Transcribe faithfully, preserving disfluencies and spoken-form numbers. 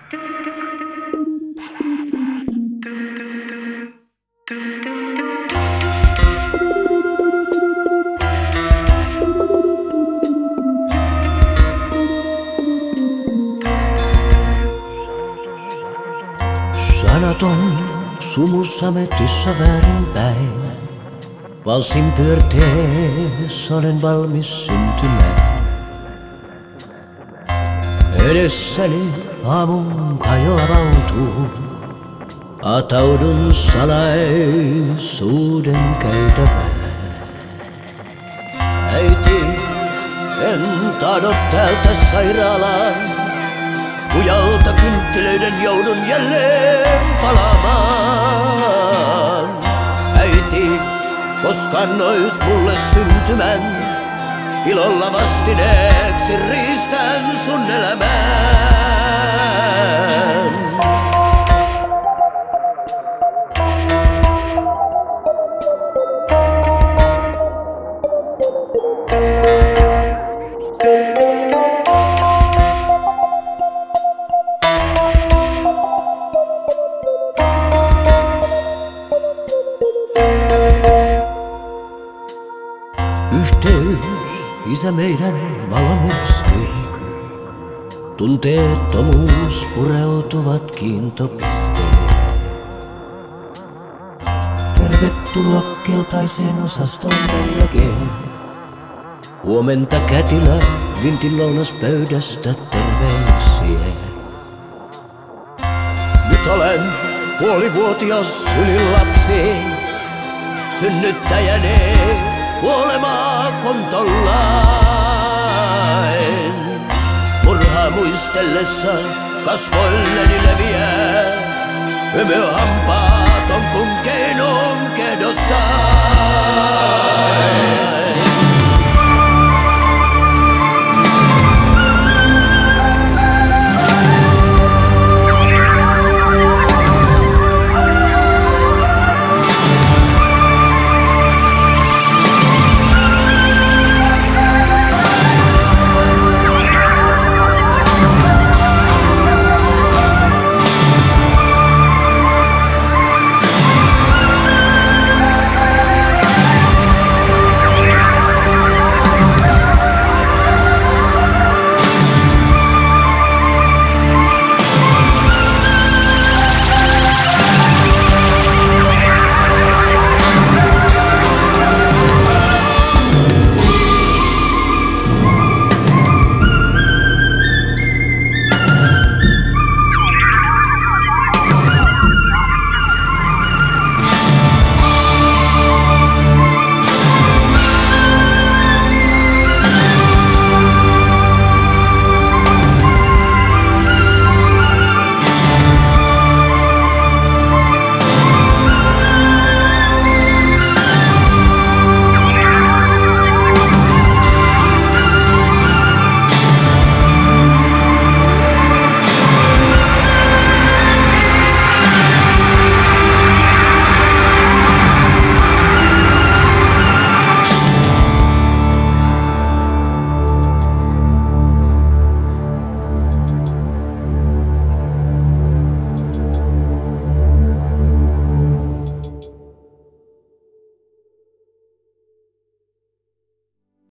Sanaton sumussa metissä väärinpäin. Valssin pyörteessä olen valmis syntymään. Edessäni aamun kajo avautuu. Ataudun salaisuuden käytävään. Äiti, en tahdo täältä sairaalaan. Kujalta kynttilöiden joudun jälleen palaamaan. Äiti, koska annoit mulle syntymän, ilolla vastineeksi riistän sun elämään. Yhteys, isä meidän valomyrsky. Tunteettomuus pureutuvat kiintopisteen. Tervetuloa keltaiseen osaston neljä G. Huomenta kätilö vintin lounaspöydästä terveisiä. Nyt olen puolivuotias synilapsi, synnyttäjäni kuolemaa kontollain. Murhaa muistellessa kasvoilleni leviää hymyhammas.